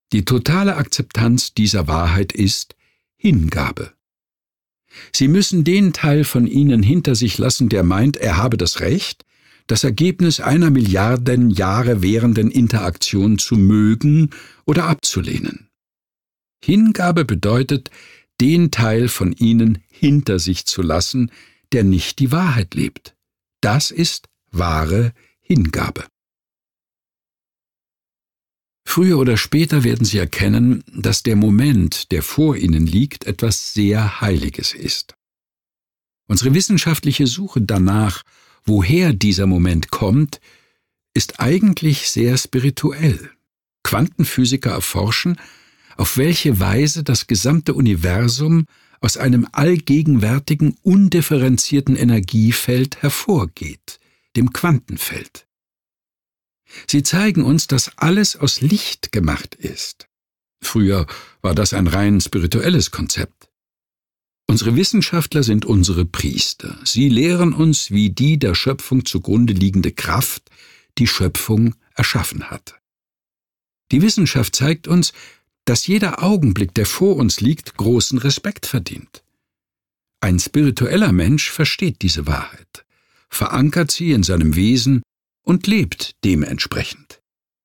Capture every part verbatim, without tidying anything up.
Die totale Akzeptanz dieser Wahrheit ist Hingabe. Sie müssen den Teil von Ihnen hinter sich lassen, der meint, er habe das Recht, das Ergebnis einer Milliarden Jahre währenden Interaktion zu mögen oder abzulehnen. Hingabe bedeutet, den Teil von Ihnen hinter sich zu lassen, der nicht die Wahrheit lebt. Das ist wahre Hingabe. Früher oder später werden Sie erkennen, dass der Moment, der vor Ihnen liegt, etwas sehr Heiliges ist. Unsere wissenschaftliche Suche danach, woher dieser Moment kommt, ist eigentlich sehr spirituell. Quantenphysiker erforschen, auf welche Weise das gesamte Universum aus einem allgegenwärtigen, undifferenzierten Energiefeld hervorgeht, dem Quantenfeld. Sie zeigen uns, dass alles aus Licht gemacht ist. Früher war das ein rein spirituelles Konzept. Unsere Wissenschaftler sind unsere Priester. Sie lehren uns, wie die der Schöpfung zugrunde liegende Kraft die Schöpfung erschaffen hat. Die Wissenschaft zeigt uns, dass jeder Augenblick, der vor uns liegt, großen Respekt verdient. Ein spiritueller Mensch versteht diese Wahrheit, verankert sie in seinem Wesen und lebt dementsprechend.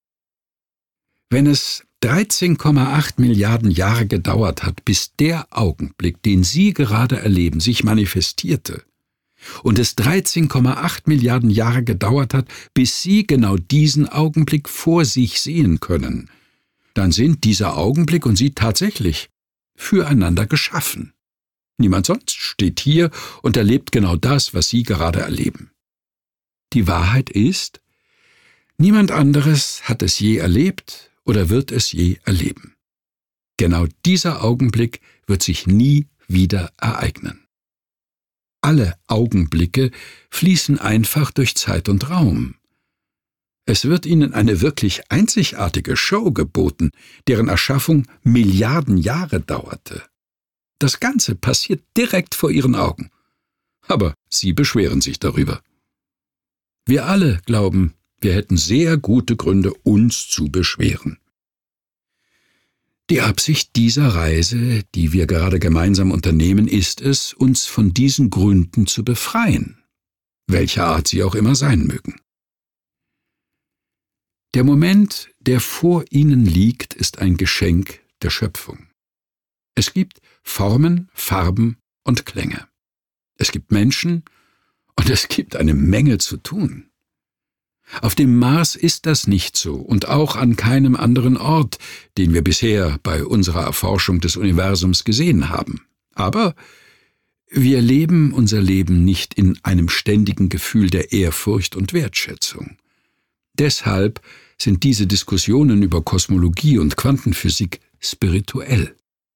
Wenn es dreizehn Komma acht Milliarden Jahre gedauert hat, bis der Augenblick, den Sie gerade erleben, sich manifestierte, und es dreizehn Komma acht Milliarden Jahre gedauert hat, bis Sie genau diesen Augenblick vor sich sehen können, dann sind dieser Augenblick und Sie tatsächlich füreinander geschaffen. Niemand sonst steht hier und erlebt genau das, was Sie gerade erleben. Die Wahrheit ist, niemand anderes hat es je erlebt oder wird es je erleben. Genau dieser Augenblick wird sich nie wieder ereignen. Alle Augenblicke fließen einfach durch Zeit und Raum. Es wird Ihnen eine wirklich einzigartige Show geboten, deren Erschaffung Milliarden Jahre dauerte. Das Ganze passiert direkt vor Ihren Augen. Aber Sie beschweren sich darüber. Wir alle glauben, wir hätten sehr gute Gründe, uns zu beschweren. Die Absicht dieser Reise, die wir gerade gemeinsam unternehmen, ist es, uns von diesen Gründen zu befreien, welcher Art sie auch immer sein mögen. Der Moment, der vor Ihnen liegt, ist ein Geschenk der Schöpfung. Es gibt Formen, Farben und Klänge. Es gibt Menschen und es gibt eine Menge zu tun. Auf dem Mars ist das nicht so und auch an keinem anderen Ort, den wir bisher bei unserer Erforschung des Universums gesehen haben. Aber wir leben unser Leben nicht in einem ständigen Gefühl der Ehrfurcht und Wertschätzung. Deshalb sind diese Diskussionen über Kosmologie und Quantenphysik spirituell.